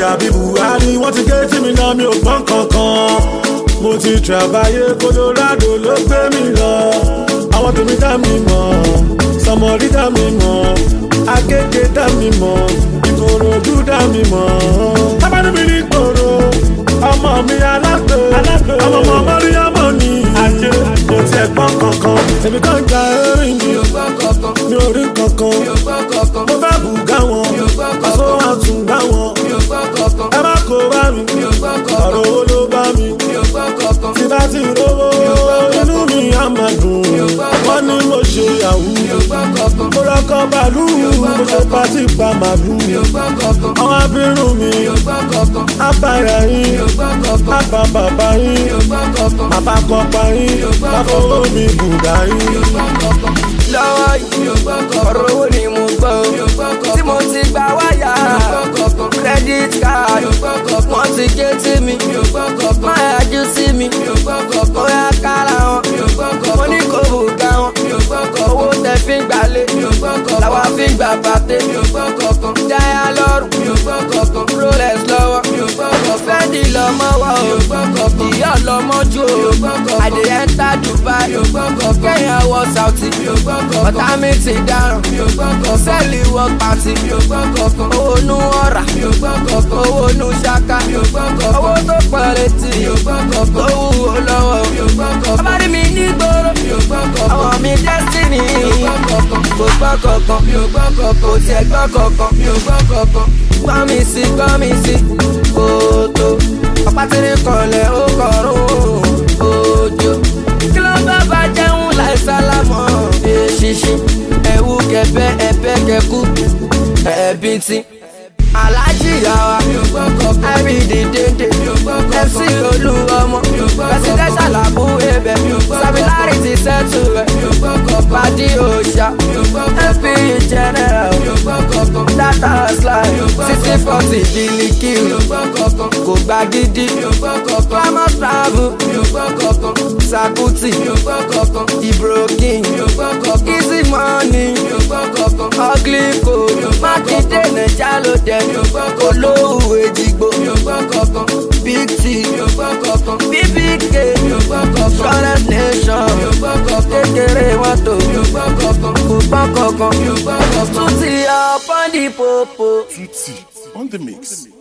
dàbí Buhari wọ́n ti ké tí mi náà mi ò gbọ́n kankan. Mo ti travayé Colorado ló gbé mi lọ. Àwọn tèmi dá mi mọ̀, Sọmọrí dá mi mọ̀, Agége dá mi mọ̀, Ìkòròdú dá mi mọ̀. Tábàdí mi ní gbòòrò, ọmọ mi alágbè, ọmọ ọmọ Mọ́ríyámọ̀ ni ajé, kò tiẹ̀ gbọ́n kankan. Èmi kan gba erin mi, mi ò rí kankan. Mo fẹ́ bùgá wọn, aṣọ àtúngbá wọn. Ẹ má kó bá mi, ọ̀rọ̀ owó ló bá mi. Tí bá ti rówó, inú mi á máa dùn. Wọ́n ní mo ṣe yahoo, mo rọ́kọ̀ bàálù, mo ṣe pàtí pa màlúù. Àwọn abirùn mi, àbáyà yín, àbá bàbá yín, àbá kọ́pá yín, àfọwọ́ mi bùdá yín. Lọ́wọ́ yìí, ọ̀rọ̀ owó ni mo gbọ́, tí mo ti gba wáyà, credit card, wọ́n ti gé tí mi, máa yájú sí mi, ó yá kára wọn, mo ní kò bùkà wọn, owó tẹ fi ń gbalé, làwa fi ń gbà bàtẹ́, jáyà lọ́rùn, Rolex lọ́wọ́, Fendi lọ́mọ wọ́ o, ìyá lọ́mọ jù o, àdìyẹ ń ta Dubai, kẹ́yìn wọ Saudi, ọ̀tá mi ti dáràn, sẹ́ẹ̀lì wọ pàtì, owó nú ọ̀rà, owó nú ṣáká, owó tó pọ̀ létí, tó wúwo lọ́wọ́, ọbàdí mi ní gbòòrò, àwọn mi destiny, kò gbọ́ kankan, kò tiẹ̀ gbọ́ kankan, gbọ́ mi sí, kòtò, ọ̀pátìrí kanlẹ̀ ó kọ̀rún òjò, kí ló bá bá jẹun láì sálámọ̀ èṣìṣì, ẹ̀wù kẹfẹ́ ẹ̀fẹ́ kẹkú ẹ̀bí tí. Aláàjì yàwá, ẹ̀rí dìde, MC Olúọmọ, presidential Abu Ebẹ, Sabilari ti sẹ́tù rẹ̀, Padi Òòṣà, MP General, Data Slide, 6040 Biliki, kò gbà gidi, Clamus Travel, Sakuti, Ibrokin, Easy Money, Ugly Code, Mákindé Nàìjà ló dẹ̀. Olówó Èjìgbò, Big T, BBK, Shortest Nation, kékeré mọ́tò, kò gbọ́n kankan, Tutti upon the popo. Tutti on the mix.